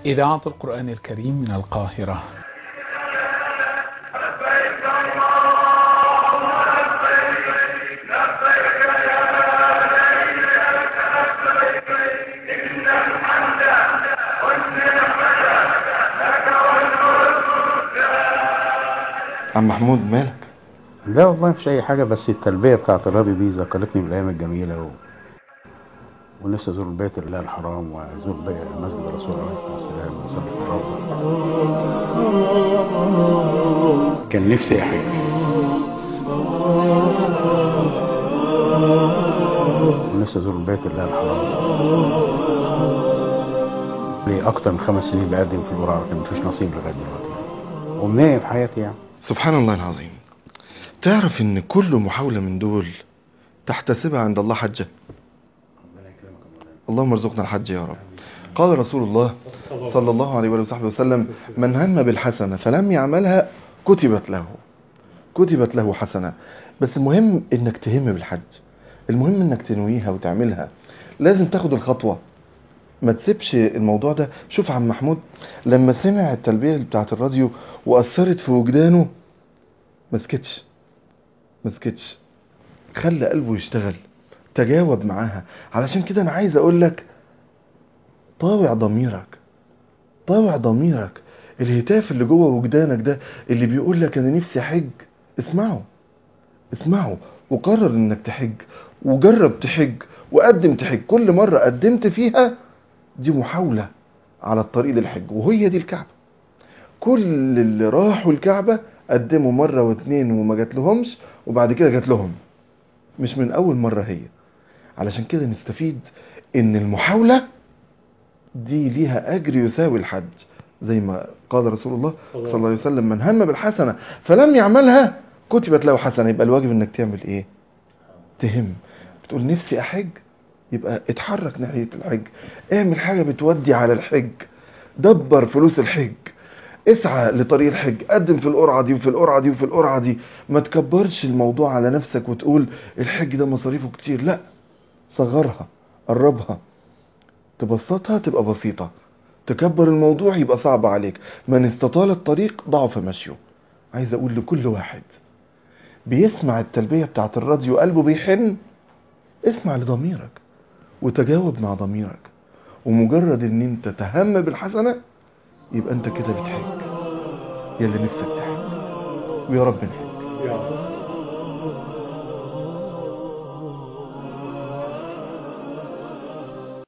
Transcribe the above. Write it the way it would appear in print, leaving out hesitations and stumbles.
إذاعة القرآن الكريم من القاهرة. عم محمود مالك؟ لا والله مفيش اي حاجه، بس التلبيه بتاعت الراديو دي ذكرتني بالايام الجميله ونفسي ازور البيت الله الحرام وازور مسجد الرسول عليه الصلاه والسلام وصلي في الروضه. كان نفسي احج. ونفسي ازور البيت الله الحرام. لي اكتر من 5 سنين بقدم في القرعه، لكن مفيش نصيب لغايه دلوقتي، ومنية في حياتي يعني. سبحان الله العظيم. تعرف ان كل محاولة من دول تحتسبها عند الله حجة؟ اللهم ارزقنا الحج يا رب. قال رسول الله صلى الله عليه وصحبه وسلم: من هم بالحسنة فلم يعملها كتبت له حسنة. بس المهم انك تهم بالحج، المهم انك تنويها وتعملها. لازم تاخد الخطوة، ما تسيبش الموضوع ده. شوف عم محمود لما سمع التلبية بتاعت الراديو وأثرت في وجدانه، مسكتش خلى قلبه يشتغل، تجاوب معاها. علشان كده انا عايز اقولك طاوع ضميرك. الهتاف اللي جوه وجدانك ده اللي بيقولك انا نفسي حج، اسمعه وقرر انك تحج، وجرب تحج وقدم تحج. كل مرة قدمت فيها دي محاولة على الطريق للحج، وهي دي الكعبة. كل اللي راحوا الكعبة قدموا مرة واثنين وما جات لهمش، وبعد كده جات لهم، مش من اول مرة هي. علشان كده نستفيد ان المحاولة دي ليها اجر يساوي الحج، زي ما قال رسول الله صلى الله عليه وسلم: من هم بالحسنة فلم يعملها كتبت له حسنة. يبقى الواجب انك تعمل ايه؟ تهم. بتقول نفسي احج، يبقى اتحرك ناحية الحج، اعمل حاجة بتودي على الحج، دبر فلوس الحج، اسعى لطريق الحج، قدم في القرعة دي وفي القرعة دي وفي القرعة دي. ما تكبرش الموضوع على نفسك وتقول الحج ده مصاريفه كتير، لا، صغرها، قربها، تبسطها تبقى بسيطة. تكبر الموضوع يبقى صعب عليك. من استطال الطريق ضعف مشيه. عايز اقول لكل واحد بيسمع التلبية بتاعت الراديو قلبه بيحن، اسمع لضميرك وتجاوب مع ضميرك، ومجرد ان انت تهم بالحسنة يبقى انت كده بتحج. يا اللي نفسك تحج، ويا رب نحج.